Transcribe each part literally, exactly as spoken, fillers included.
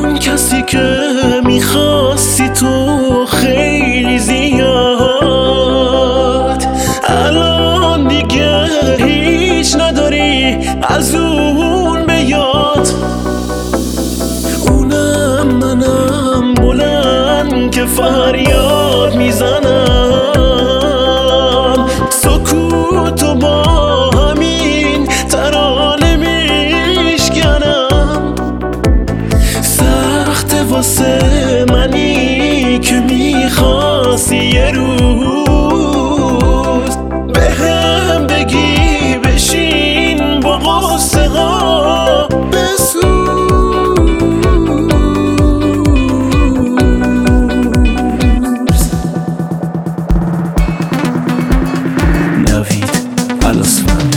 اون کسی که میخواستی تو خیلی زیاد، الان دیگه هیچ نداری از اون به یاد. اونم منم بلند که فریاد میزنم، سکوت و با همین ترانه میشکنم. سخته واسه منی که میخواستی یه روز بهم بگی بشین با قصه ها بسوز. نوید الاسفند.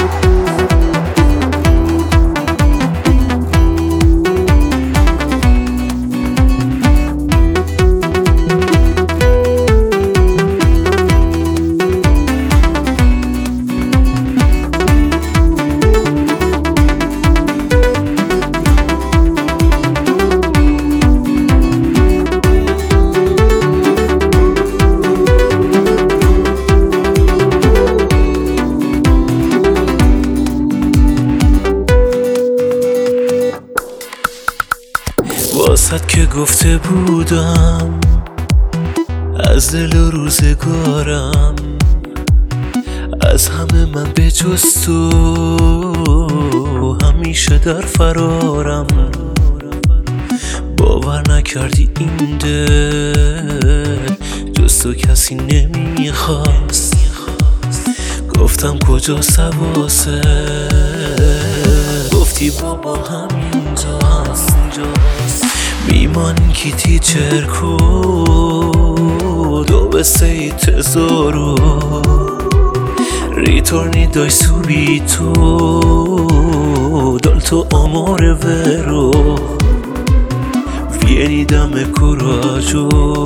واسد که گفته بودم از دل و روزگارم، از همه من به جز تو همیشه در فرارم. باور نکردی این دل جز تو کسی نمیخواست، گفتم کجا سواسه، گفتی بابا همینجاست. میمانی کی تیچر کو dove sei tesoro, ritorni dai subito dal tuo amore vero, vieni da me coraggio,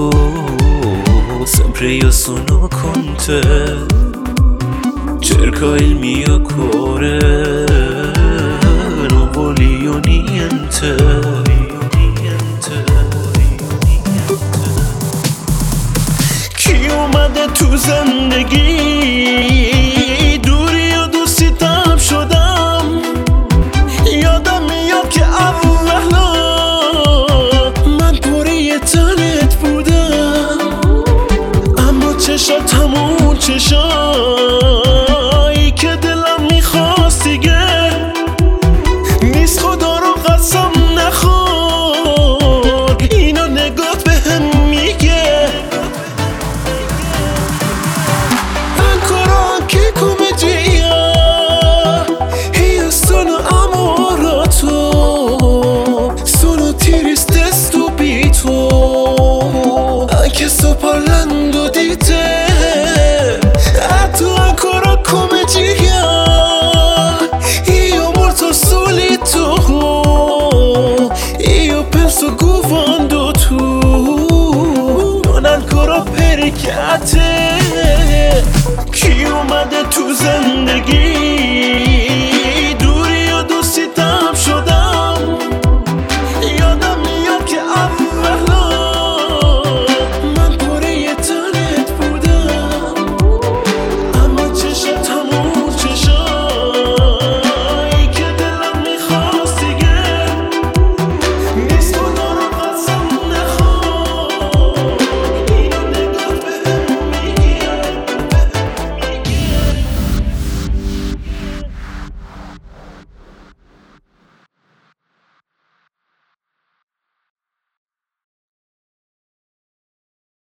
sempre io sono con te, cerca il mio cuore, non voglio niente. تو زندگی دوری و دوستی تب شدم، یادم میاد که اولا من پوری تنت بودم، اما چشات همون چشایی که دلم میخواست دیگه نیست. خدا رو قسم نخور اینا نگات به هم میگه che sto parlando di te, a tu ancora come gira, io molto solito, io penso quando tu non ancora perché a te chi اومده تو زندگی